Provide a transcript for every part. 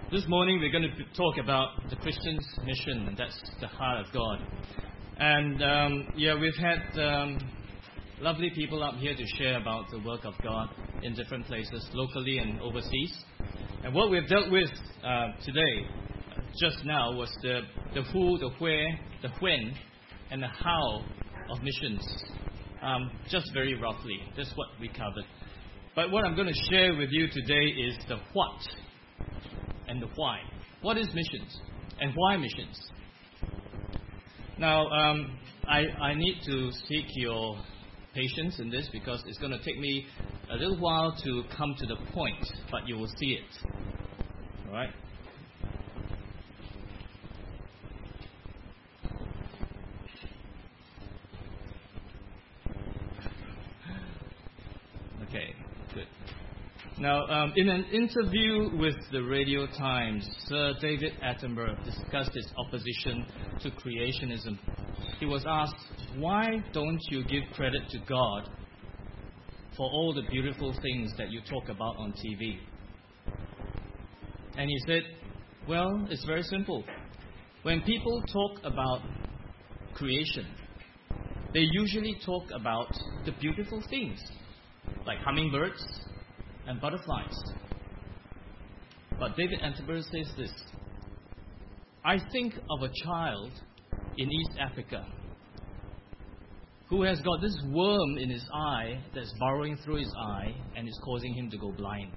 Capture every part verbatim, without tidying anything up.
This morning we're going to talk about the Christian's mission, and that's the heart of God. And um, yeah, we've had um, lovely people up here to share about the work of God in different places, locally and overseas. And what we've dealt with uh, today, uh, just now, was the, the who, the where, the when, and the how of missions. Um, just very roughly, that's what we covered. But what I'm going to share with you today is the what and the why. What is missions and why missions? Now, um, I, I need to seek your patience in this because it's going to take me a little while to come to the point, but you will see it. All right? Okay, good. Now, um, in an interview with the Radio Times, Sir David Attenborough discussed his opposition to creationism. He was asked, why don't you give credit to God for all the beautiful things that you talk about on T V? And he said, well, it's very simple. When people talk about creation, they usually talk about the beautiful things, like hummingbirds and butterflies. But David Attenborough says this: I think of a child in East Africa who has got this worm in his eye that's burrowing through his eye and is causing him to go blind.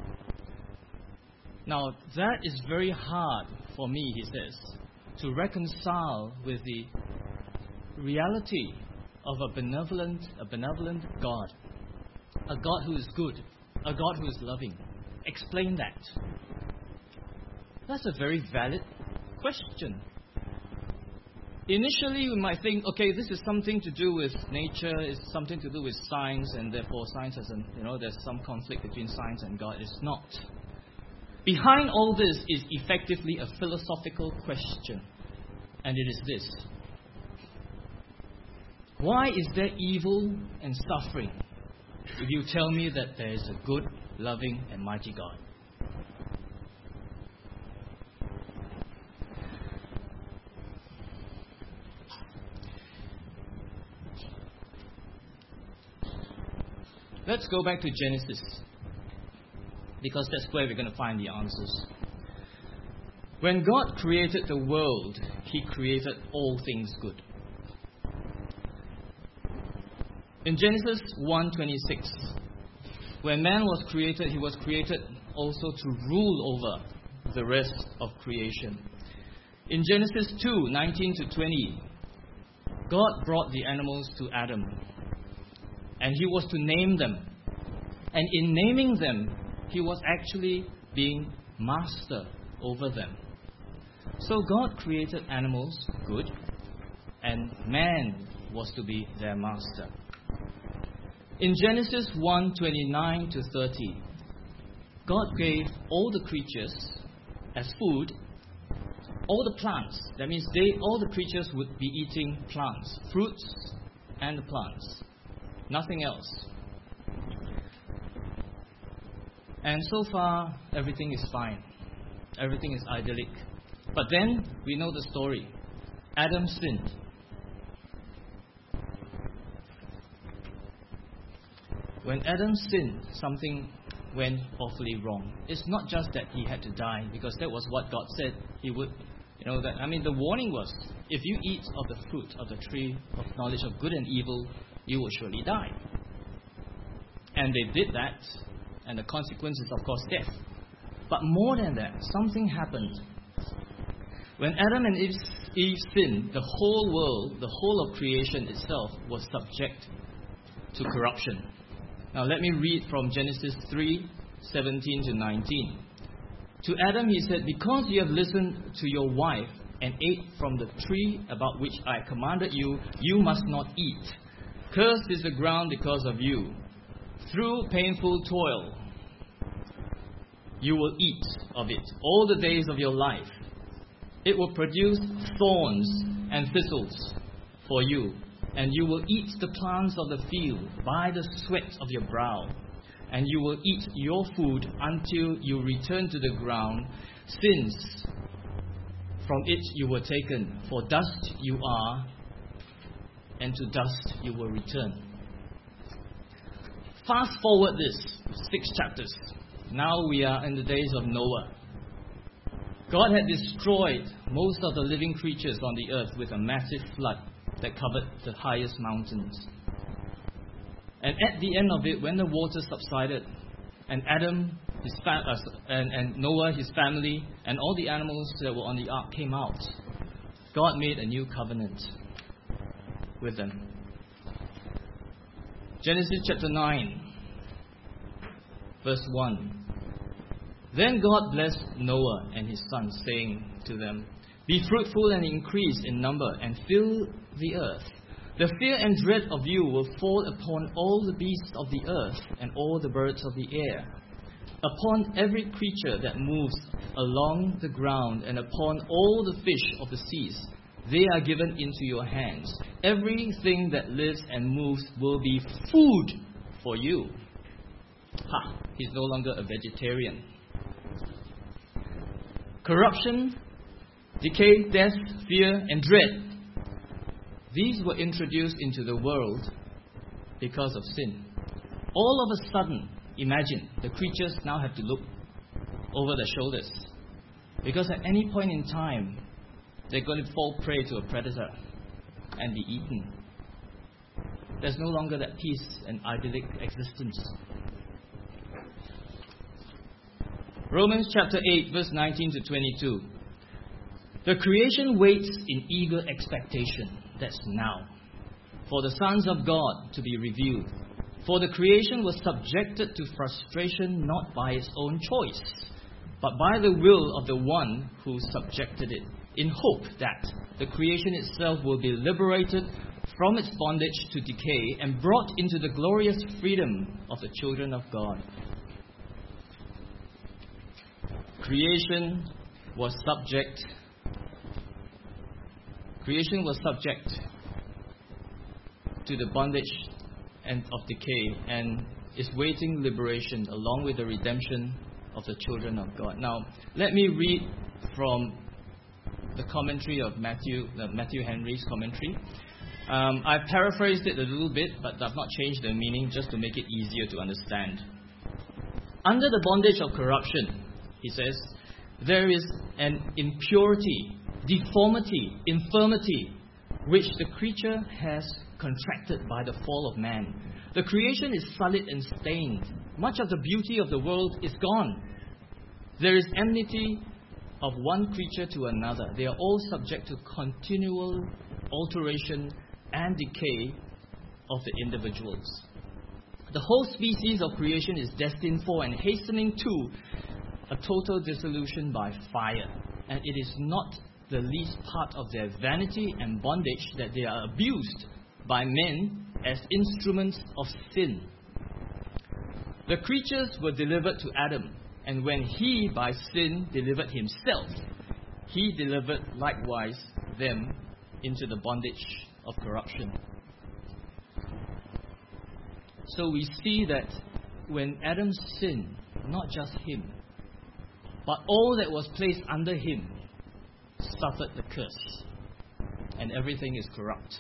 Now, that is very hard for me, he says, to reconcile with the reality of a benevolent, a benevolent God, a God who is good, a God who is loving. Explain that. That's a very valid question. Initially, we might think, okay, this is something to do with nature, it's something to do with science, and therefore science has, an, you know, there's some conflict between science and God. It's not. Behind all this is effectively a philosophical question, and it is this: why is there evil and suffering if you tell me that there is a good, loving, and mighty God? Let's go back to Genesis, because that's where we're going to find the answers. When God created the world, He created all things good. In Genesis one twenty-six, when man was created, he was created also to rule over the rest of creation. In Genesis two nineteen to twenty, God brought the animals to Adam, and he was to name them. And in naming them, he was actually being master over them. So God created animals good, and man was to be their master. In Genesis one twenty-nine to thirty, God gave all the creatures as food, all the plants. That means they, all the creatures would be eating plants, fruits and plants, nothing else. And so far, everything is fine. Everything is idyllic. But then, we know the story. Adam sinned. When Adam sinned, something went awfully wrong. It's not just that he had to die, because that was what God said he would. You know, that, I mean, the warning was, if you eat of the fruit of the tree of knowledge of good and evil, you will surely die. And they did that, and the consequence is, of course, death. But more than that, something happened. When Adam and Eve, Eve sinned, the whole world, the whole of creation itself was subject to corruption. Now let me read from Genesis three seventeen to nineteen. To Adam he said, because you have listened to your wife and ate from the tree about which I commanded you, you must not eat. Cursed is the ground because of you. Through painful toil you will eat of it all the days of your life. It will produce thorns and thistles for you, and you will eat the plants of the field by the sweat of your brow. and you will eat your food until you return to the ground, since from it you were taken. For dust you are, and to dust you will return. Fast forward this six chapters. Now we are in the days of Noah. God had destroyed most of the living creatures on the earth with a massive flood that covered the highest mountains. And at the end of it, when the water subsided, and Adam, his fam- uh, and, and Noah, his family, and all the animals that were on the ark came out, God made a new covenant with them. Genesis chapter nine, verse one. Then God blessed Noah and his sons, saying to them, "Be fruitful and increase in number, and fill the earth. The fear and dread of you will fall upon all the beasts of the earth and all the birds of the air, upon every creature that moves along the ground, and upon all the fish of the seas. They are given into your hands. Everything that lives and moves will be food for you." Ha! He's no longer a vegetarian. Corruption, decay, death, fear, and dread. These were introduced into the world because of sin. All of a sudden, imagine, the creatures now have to look over their shoulders. Because at any point in time, they're going to fall prey to a predator and be eaten. There's no longer that peace and idyllic existence. Romans chapter eight, verse nineteen to twenty-two. The creation waits in eager expectation. That's now. For the sons of God to be revealed. For the creation was subjected to frustration not by its own choice, but by the will of the one who subjected it, in hope that the creation itself will be liberated from its bondage to decay and brought into the glorious freedom of the children of God. Creation was subject Creation was subject to the bondage and of decay, and is waiting liberation along with the redemption of the children of God. Now, let me read from the commentary of Matthew, uh, Matthew Henry's commentary. Um, I've paraphrased it a little bit, but I've not changed the meaning just to make it easier to understand. Under the bondage of corruption, he says, there is an impurity, deformity, infirmity, which the creature has contracted by the fall of man. The creation is sullied and stained. Much of the beauty of the world is gone. There is enmity of one creature to another. They are all subject to continual alteration and decay of the individuals. The whole species of creation is destined for and hastening to a total dissolution by fire. And it is not the least part of their vanity and bondage that they are abused by men as instruments of sin. The creatures were delivered to Adam, and when he by sin delivered himself, he delivered likewise them into the bondage of corruption. So we see that when Adam sinned, not just him, but all that was placed under him suffered the curse, and everything is corrupt.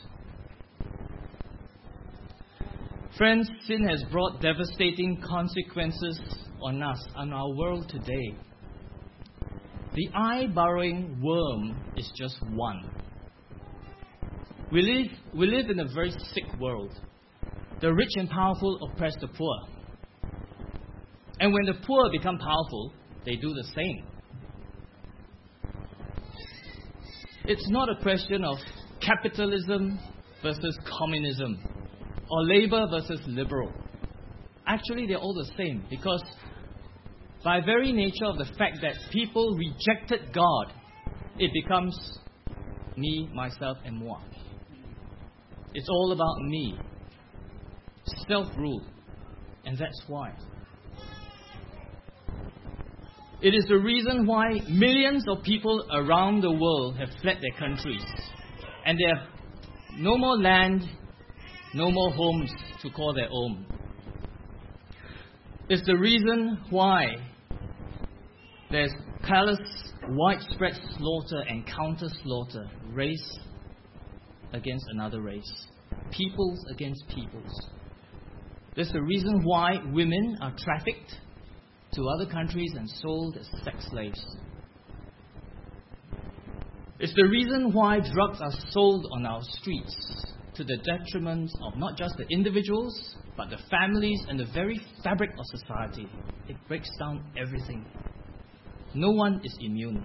Friends, sin has brought devastating consequences on us, on our world today. The eye-burrowing worm is just one. We live, we live in a very sick world. The rich and powerful oppress the poor. And when the poor become powerful, they do the same. It's not a question of capitalism versus communism, or labor versus liberal. Actually, they're all the same, because by very nature of the fact that people rejected God, it becomes me, myself, and moi. It's all about me. Self-rule. And that's why. It is the reason why millions of people around the world have fled their countries. And they have no more land, no more homes to call their own. It's the reason why there's callous, widespread slaughter and counter-slaughter, race against another race, peoples against peoples. There's the reason why women are trafficked to other countries and sold as sex slaves. It's the reason why drugs are sold on our streets to the detriment of not just the individuals, but the families and the very fabric of society. It breaks down everything. No one is immune.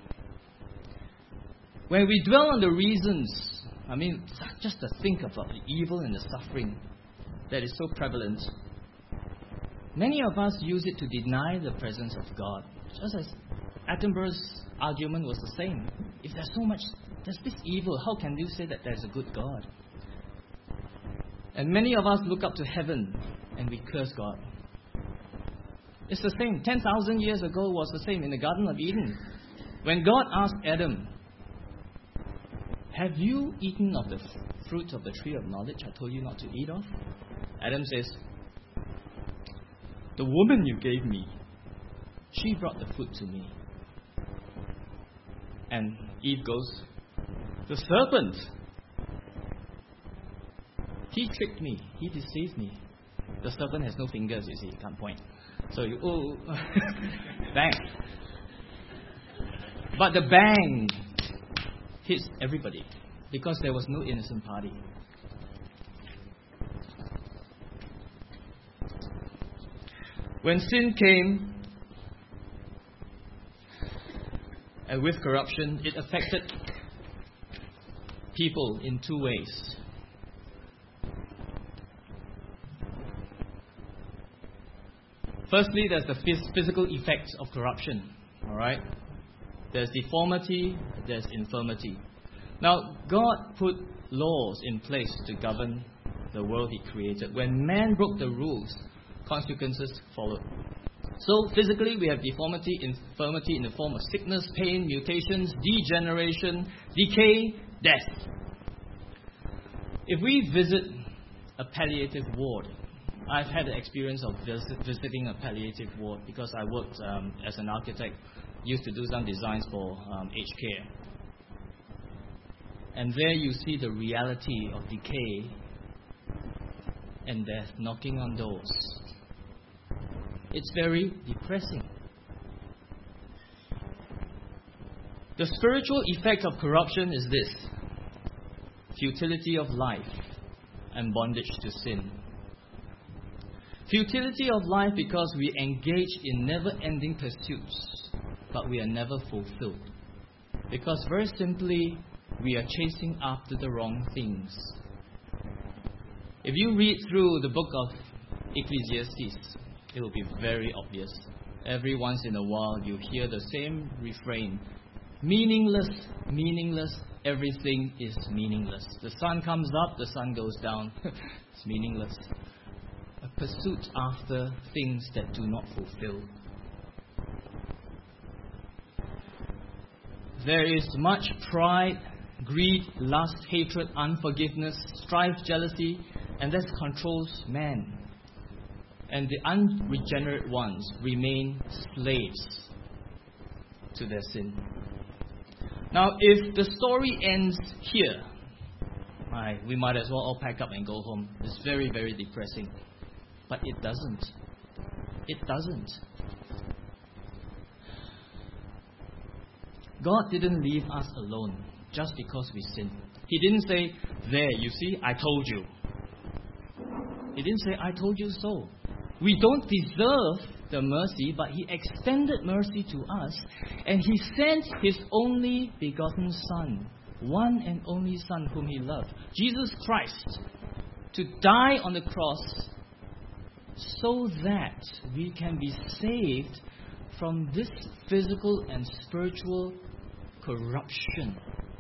When we dwell on the reasons, I mean, just to think about the evil and the suffering that is so prevalent, many of us use it to deny the presence of God. Just as Attenborough's argument was the same. If there's so much, there's this evil, how can you say that there's a good God? And many of us look up to heaven and we curse God. It's the same. ten thousand years ago was the same in the Garden of Eden. When God asked Adam, have you eaten of the fruit of the tree of knowledge I told you not to eat of? Adam says, the woman you gave me, she brought the food to me. And Eve goes, the serpent, he tricked me, he deceived me. The serpent has no fingers, you see, he can't point. So you, oh, bang. But the bang hits everybody because there was no innocent party. When sin came, and with corruption, it affected people in two ways. Firstly, there's the phys- physical effects of corruption. All right? There's deformity, there's infirmity. Now, God put laws in place to govern the world He created. When man broke the rules, consequences followed. So, physically, we have deformity, infirmity in the form of sickness, pain, mutations, degeneration, decay, death. If we visit a palliative ward, I've had the experience of visit, visiting a palliative ward because I worked um, as an architect, used to do some designs for um, aged care. And there you see the reality of decay and death knocking on doors. It's very depressing. The spiritual effect of corruption is this: futility of life and bondage to sin. Futility of life because we engage in never-ending pursuits, but we are never fulfilled. Because very simply, we are chasing after the wrong things. If you read through the book of Ecclesiastes, it will be very obvious. Every once in a while, you hear the same refrain. Meaningless, meaningless, everything is meaningless. The sun comes up, the sun goes down. It's meaningless. A pursuit after things that do not fulfill. There is much pride, greed, lust, hatred, unforgiveness, strife, jealousy, and this controls man. And the unregenerate ones remain slaves to their sin. Now, if the story ends here, right, we might as well all pack up and go home. It's very, very depressing. But it doesn't. It doesn't. God didn't leave us alone just because we sinned. He didn't say, there, you see, I told you. He didn't say, I told you so. We don't deserve the mercy, but He extended mercy to us, and He sent His only begotten Son, one and only Son whom He loved, Jesus Christ, to die on the cross so that we can be saved from this physical and spiritual corruption.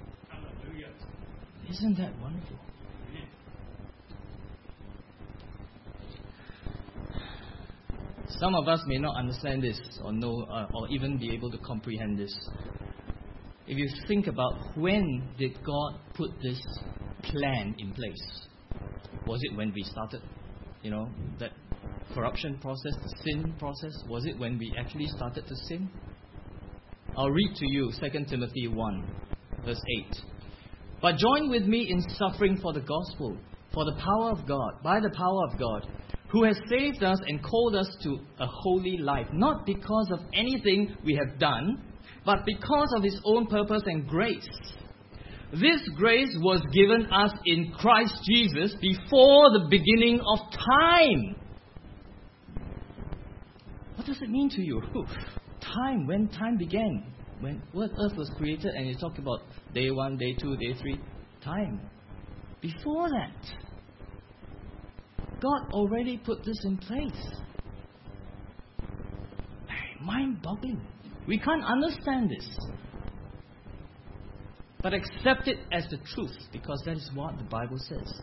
Isn't that wonderful? Some of us may not understand this or know uh, or even be able to comprehend this. If you think about, when did God put this plan in place? Was it when we started? You know, that corruption process, the sin process? Was it when we actually started to sin? I'll read to you Second Timothy one, verse eight. But join with me in suffering for the gospel, for the power of God, by the power of God, who has saved us and called us to a holy life, not because of anything we have done, but because of His own purpose and grace. This grace was given us in Christ Jesus before the beginning of time. What does it mean to you? Time, when time began, when what earth was created, and you talk about day one, day two, day three, time. Before that, God already put this in place. Mind-boggling. We can't understand this. But accept it as the truth, because that is what the Bible says.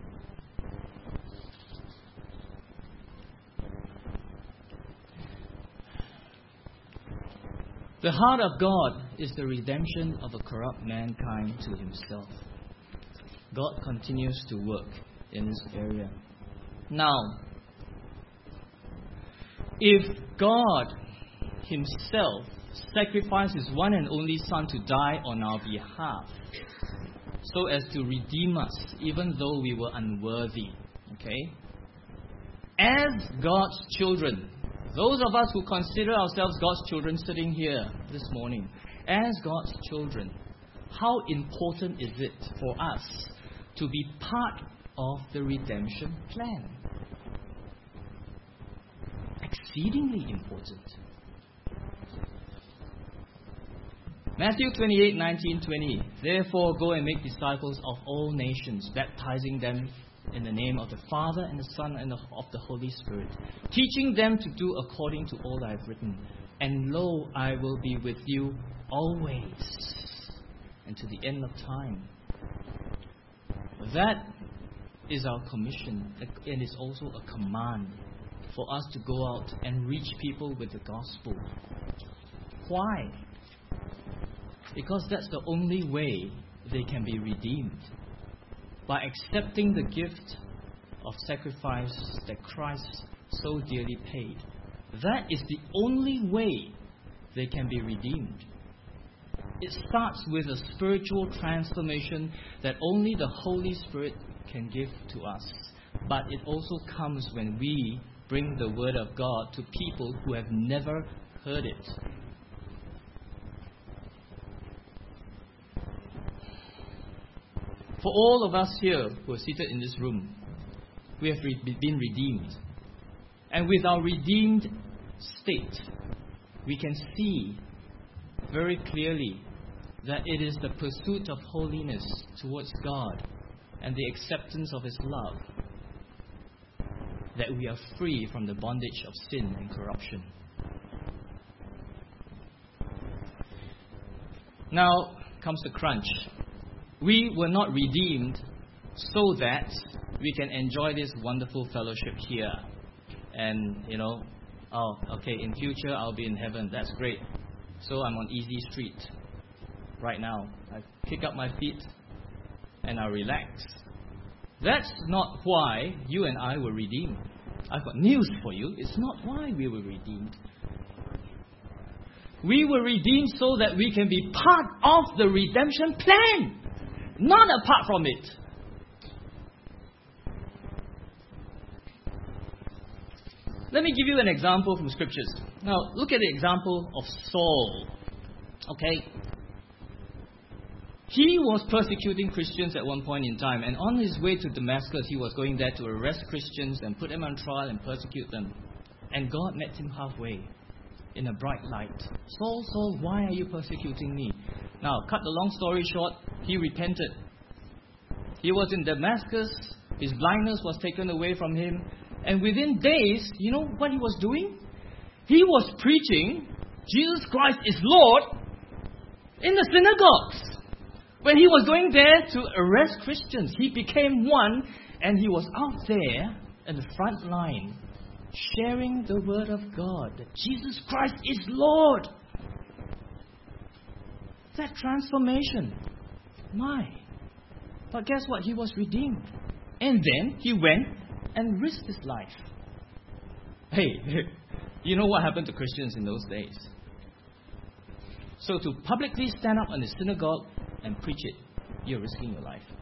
The heart of God is the redemption of a corrupt mankind to Himself. God continues to work in this area. Now, if God Himself sacrificed His one and only Son to die on our behalf, so as to redeem us, even though we were unworthy, okay? As God's children, those of us who consider ourselves God's children sitting here this morning, as God's children, how important is it for us to be part of the redemption plan? Exceedingly important. Matthew twenty-eight, nineteen, twenty. Therefore, go and make disciples of all nations, baptizing them in the name of the Father and the Son and of the Holy Spirit, teaching them to do according to all I have written. And lo, I will be with you always, and to the end of time. That is our commission, and is also a command for us to go out and reach people with the gospel. Why? Because that's the only way they can be redeemed. By accepting the gift of sacrifice that Christ so dearly paid. That is the only way they can be redeemed. It starts with a spiritual transformation that only the Holy Spirit can give to us. But it also comes when we bring the Word of God to people who have never heard it. For all of us here who are seated in this room, we have re- been redeemed. And with our redeemed state, we can see very clearly that it is the pursuit of holiness towards God and the acceptance of His love that we are free from the bondage of sin and corruption. Now comes the crunch. We were not redeemed so that we can enjoy this wonderful fellowship here. And, you know, oh, okay, in future I'll be in heaven. That's great. So I'm on easy street right now. I kick up my feet and I relax. That's not why you and I were redeemed. I've got news for you. It's not why we were redeemed. We were redeemed so that we can be part of the redemption plan. Not apart from it. Let me give you an example from Scriptures. Now, look at the example of Saul. Okay? He was persecuting Christians at one point in time, and on his way to Damascus, he was going there to arrest Christians and put them on trial and persecute them. And God met him halfway in a bright light. Saul, Saul, why are you persecuting me? Now, cut the long story short, he repented. He was in Damascus, his blindness was taken away from him, and within days, you know what he was doing? He was preaching Jesus Christ is Lord in the synagogues. When he was going there to arrest Christians, he became one, and he was out there in the front line, sharing the word of God, that Jesus Christ is Lord. That transformation. My. But guess what? He was redeemed. And then he went and risked his life. Hey, you know what happened to Christians in those days? So to publicly stand up in the synagogue and preach it, you're risking your life.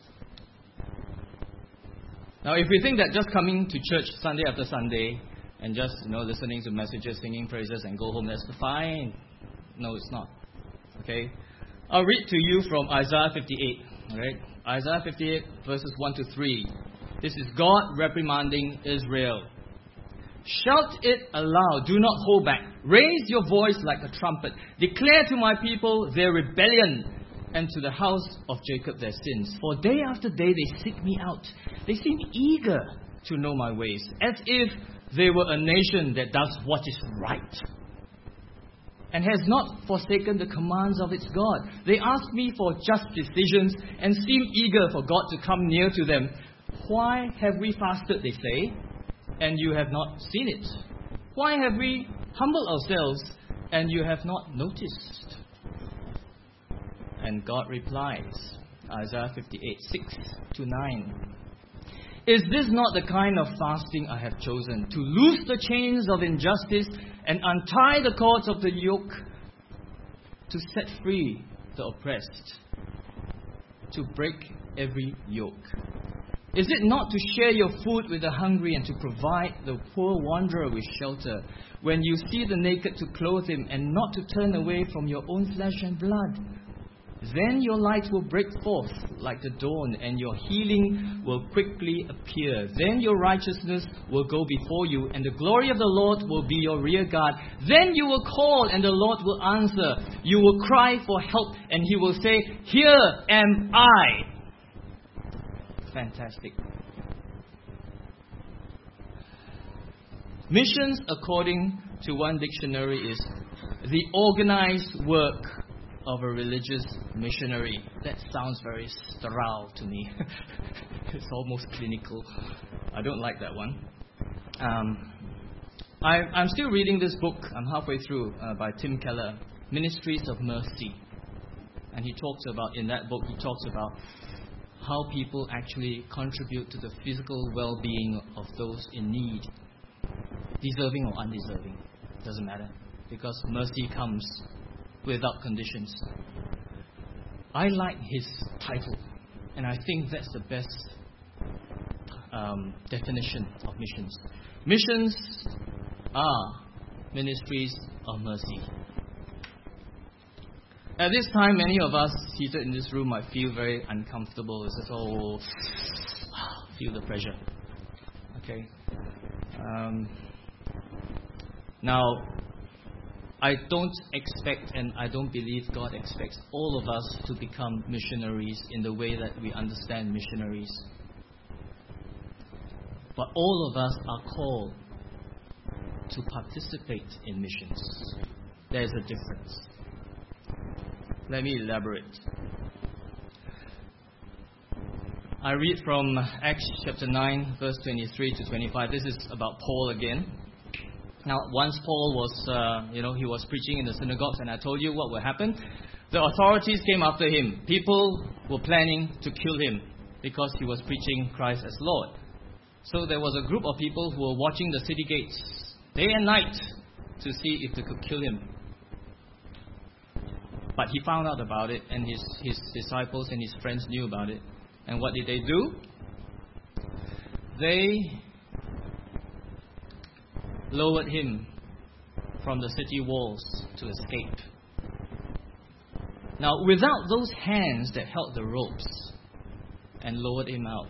Now, if we think that just coming to church Sunday after Sunday and just, you know, listening to messages, singing praises and go home, that's fine. No, it's not. Okay? I'll read to you from Isaiah fifty-eight. All right? Isaiah fifty-eight, verses one to three. This is God reprimanding Israel. Shout it aloud, do not hold back. Raise your voice like a trumpet. Declare to my people their rebellion, and to the house of Jacob their sins. For day after day they seek me out. They seem eager to know my ways, as if they were a nation that does what is right, and has not forsaken the commands of its God. They ask me for just decisions, and seem eager for God to come near to them. Why have we fasted, they say, and you have not seen it? Why have we humbled ourselves, and you have not noticed? And God replies, Isaiah fifty-eight, six to nine. Is this not the kind of fasting I have chosen? To loose the chains of injustice and untie the cords of the yoke, to set free the oppressed, to break every yoke? Is it not to share your food with the hungry and to provide the poor wanderer with shelter? When you see the naked, to clothe him, and not to turn away from your own flesh and blood? Then your light will break forth like the dawn, and your healing will quickly appear. Then your righteousness will go before you, and the glory of the Lord will be your rear guard. Then you will call, and the Lord will answer. You will cry for help, and He will say, Here am I. Fantastic. Missions, according to one dictionary, is the organized work of a religious missionary. That sounds very sterile to me. It's almost clinical. I don't like that one. Um, I, I'm still reading this book. I'm halfway through, uh, by Tim Keller, Ministries of Mercy. And he talks about, in that book, he talks about how people actually contribute to the physical well-being of those in need, deserving or undeserving, doesn't matter, because mercy comes without conditions. I like his title, and I think that's the best um, definition of missions. Missions are ministries of mercy. At this time, many of us seated in this room might feel very uncomfortable. It's just, oh, feel the pressure. Okay. Um, now, I don't expect, and I don't believe God expects all of us to become missionaries in the way that we understand missionaries. But all of us are called to participate in missions. There's a difference. Let me elaborate. I read from Acts chapter nine, verse twenty-three to twenty-five. This is about Paul again. Now, once Paul was, uh, you know, he was preaching in the synagogues, and I told you what would happen. The authorities came after him. People were planning to kill him because he was preaching Christ as Lord. So there was a group of people who were watching the city gates day and night to see if they could kill him. But he found out about it, and his, his disciples and his friends knew about it. And what did they do? They lowered him from the city walls to escape. Now, without those hands that held the ropes and lowered him out,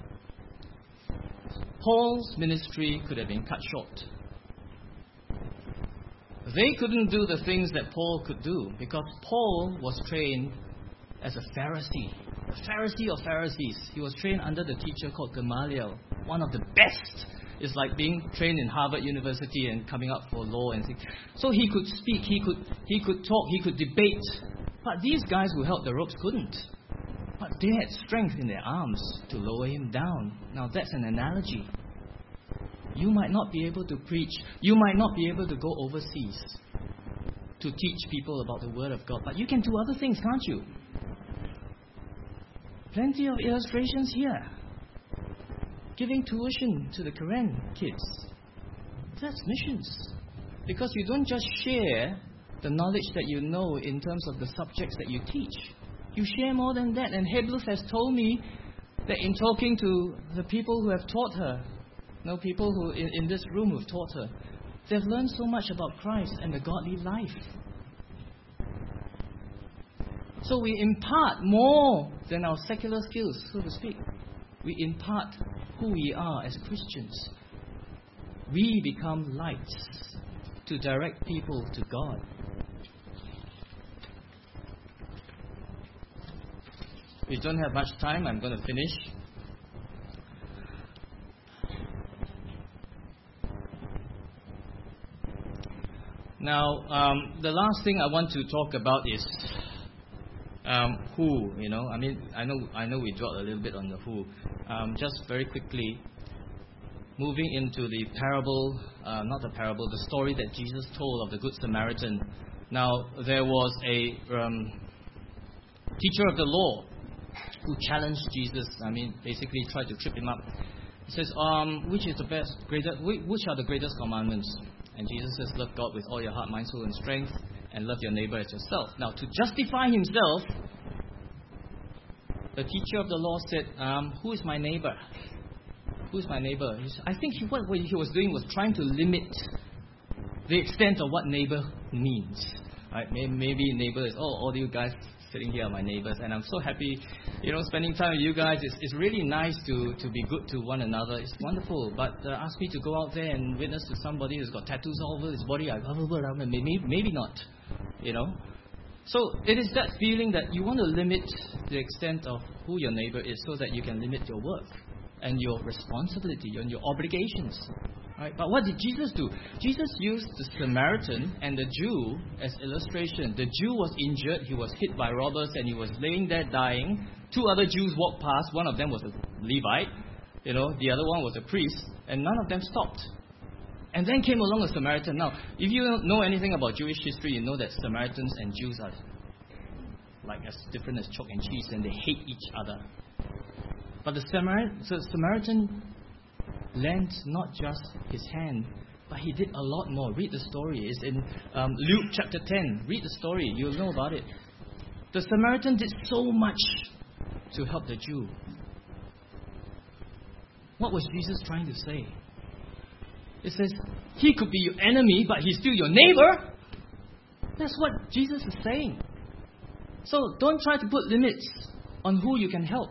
Paul's ministry could have been cut short. They couldn't do the things that Paul could do because Paul was trained as a Pharisee. A Pharisee of Pharisees. He was trained under the teacher called Gamaliel, one of the best. It's like being trained in Harvard University and coming up for law and things. So he could speak, he could he could talk, he could debate. But these guys who held the ropes couldn't. But they had strength in their arms to lower him down. Now that's an analogy. You might not be able to preach. You might not be able to go overseas to teach people about the Word of God. But you can do other things, can't you? Plenty of illustrations here. Giving tuition to the Korean kids. That's missions. Because you don't just share the knowledge that you know in terms of the subjects that you teach. You share more than that. And Hebluth has told me that in talking to the people who have taught her, you know, people who in, in this room who have taught her, they've learned so much about Christ and the godly life. So we impart more than our secular skills, so to speak. We impart who we are as Christians. We become lights to direct people to God. We don't have much time. I'm going to finish. Now, um, the last thing I want to talk about is um, who. You know, I mean, I know, I know we dwelt a little bit on the who. Um, just very quickly, moving into the parable, uh, not the parable, the story that Jesus told of the Good Samaritan. Now, there was a um, teacher of the law who challenged Jesus. I mean, basically tried to trip him up. He says, um, which is the best, greatest, which are the greatest commandments? And Jesus says, love God with all your heart, mind, soul, and strength, and love your neighbor as yourself. Now, to justify himself, the teacher of the law said, um, who is my neighbor? Who is my neighbor? He said, I think he, what he was doing was trying to limit the extent of what neighbor means. Right? Maybe neighbor is, oh, all you guys sitting here are my neighbors, and I'm so happy, you know, spending time with you guys. It's, it's really nice to, to be good to one another. It's wonderful. But uh, ask me to go out there and witness to somebody who's got tattoos all over his body. I, maybe, maybe not, you know. So it is that feeling that you want to limit the extent of who your neighbor is so that you can limit your work and your responsibility and your obligations. Right? But what did Jesus do? Jesus used the Samaritan and the Jew as illustration. The Jew was injured, he was hit by robbers, and he was laying there dying. Two other Jews walked past. One of them was a Levite, you know, the other one was a priest, and none of them stopped. And then came along a Samaritan. Now, if you don't know anything about Jewish history, you know that Samaritans and Jews are like as different as chalk and cheese, and they hate each other. But the Samar- so Samaritan lent not just his hand, but he did a lot more. Read the story. It's in um, Luke chapter ten. Read the story. You'll know about it. The Samaritan did so much to help the Jew. What was Jesus trying to say? It says, he could be your enemy, but he's still your neighbor. That's what Jesus is saying. So don't try to put limits on who you can help.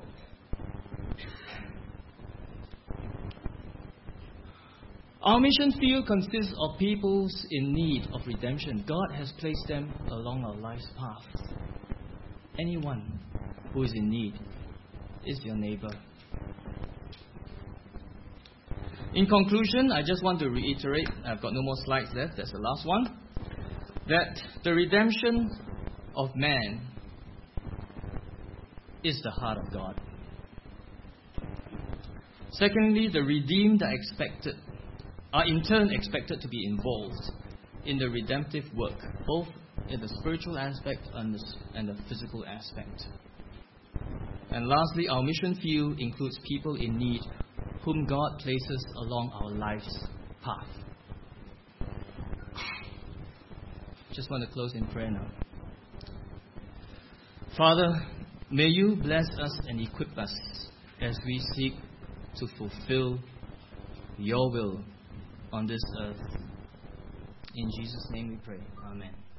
Our mission field consists of peoples in need of redemption. God has placed them along our life's path. Anyone who is in need is your neighbor. In conclusion, I just want to reiterate, I've got no more slides left, that's the last one, that the redemption of man is the heart of God. Secondly, the redeemed are expected are in turn expected to be involved in the redemptive work, both in the spiritual aspect and the, and the physical aspect. And lastly, our mission field includes people in need whom God places along our life's path. Just want to close in prayer now. Father, may you bless us and equip us as we seek to fulfill your will on this earth. In Jesus' name we pray. Amen.